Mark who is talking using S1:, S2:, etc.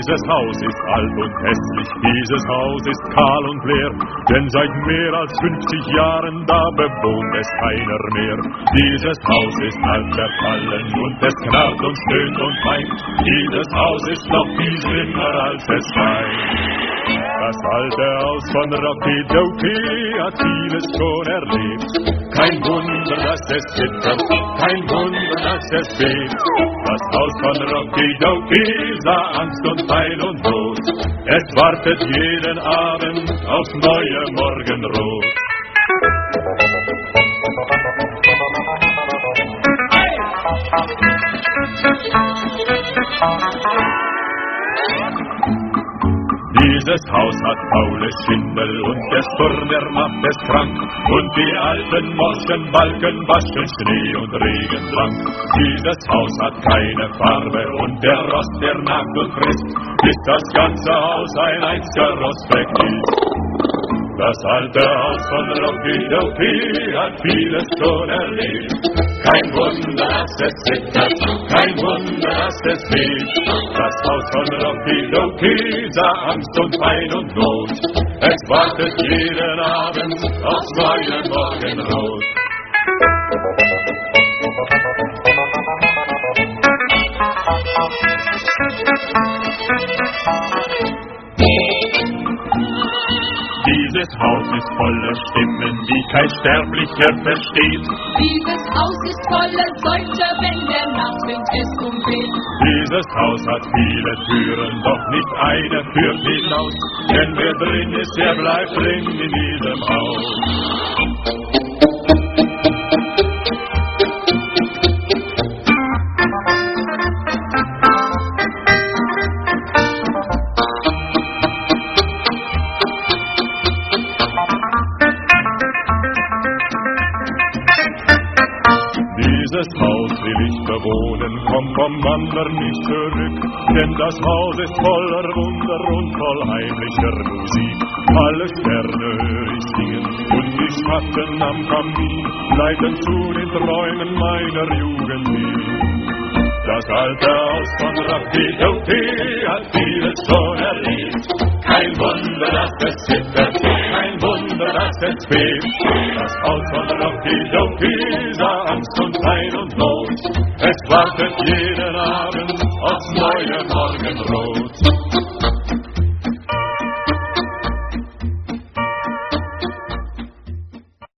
S1: Dieses Haus ist alt und hässlich, dieses Haus ist kahl und leer, denn seit mehr als 50 Jahren da bewohnt es keiner mehr. Dieses Haus ist halb verfallen und es knarrt und stöhnt und weint, dieses Haus ist noch viel schlimmer als es scheint. Das alte Haus von Rocky Dokie hat vieles schon erlebt. Kein Wunder, dass es zittert, kein Wunder, dass es bebt. Das Haus von Rocky Dokie sah Angst und Pein und Not. Es wartet jeden Abend aufs neue Morgenrot. Dieses Haus hat faule Schindel und der Sturm, der macht es krank. Und die alten morschen Balken waschen Schnee und Regen blank. Dieses Haus hat keine Farbe und der Rost, der nagt und frisst, bis das ganze Haus ein einziger Rostfleck ist. Das alte Haus von Rocky Dokie hat vieles schon erlebt. Kein Wunder, dass es zittert, kein Wunder, dass es bebt. Das Haus von Rocky Dokie sah Angst und Pein und Not. Es wartet jeden Abend aufs neue Morgenrot. Dieses Haus ist voller Stimmen, die kein Sterblicher versteht.
S2: Dieses Haus ist voller Seufzer, wenn der Nachtwind es umweht.
S1: Dieses Haus hat viele Türen, doch nicht eine führt hinaus. Denn wer drin ist, der bleibt drin in diesem Haus. Dieses Haus will ich bewohnen, komm vom Wandern nicht zurück, denn das Haus ist voller Wunder und voll heimlicher Musik. Alle Sterne höre ich singen und die Schatten am Kamin leiten zu den Träumen meiner Jugend hin. Das alte Haus von Rocky Dokie hat vieles schon erlebt. Kein Wunder, dass es zittert, kein Wunder, dass es bebt. Das Haus von Rocky Dokie sah Angst und Pein und Not. Es wartet jeden Abend aufs neue Morgenrot.